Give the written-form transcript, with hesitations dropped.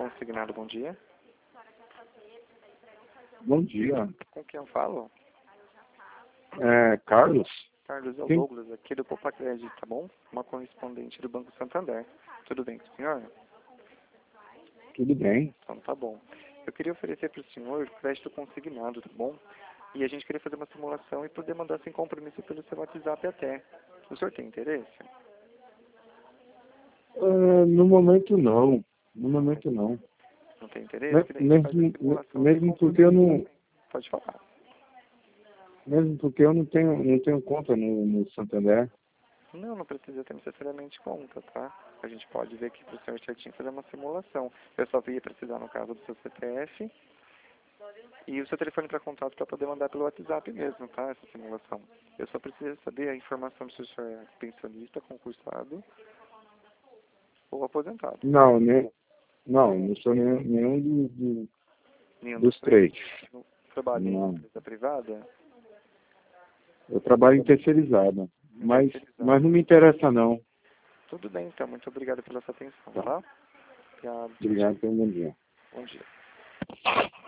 Consignado, bom dia. Bom dia. Com quem eu falo? Carlos? Carlos, é o Sim. Douglas, aqui do Popacred, tá bom? Uma correspondente do Banco Santander. Tudo bem com o senhor? Tudo bem. Então tá bom. Eu queria oferecer para o senhor crédito consignado, tá bom? E a gente queria fazer uma simulação e poder mandar sem compromisso pelo seu WhatsApp até. O senhor tem interesse? No momento não. No momento não. Não tem interesse? Que daí a gente faz a simulação sem Mesmo porque eu compromisso. não. Pode falar. Mesmo porque eu não tenho conta no Santander. Não precisa ter necessariamente conta, tá? A gente pode ver aqui para o senhor certinho fazer uma simulação. Eu só ia precisar, no caso, do seu CPF e o seu telefone para contato para poder mandar pelo WhatsApp mesmo, tá? Essa simulação. Eu só preciso saber a informação se o senhor é pensionista, concursado ou aposentado. Não sou nenhum Nenhum dos dos três? três. Trabalha em Não. empresa privada? Eu trabalho em terceirizada. Mas não me interessa não. Tudo bem, então. Muito obrigado pela sua atenção, tá? Obrigado. Obrigado pelo bom dia. Bom dia.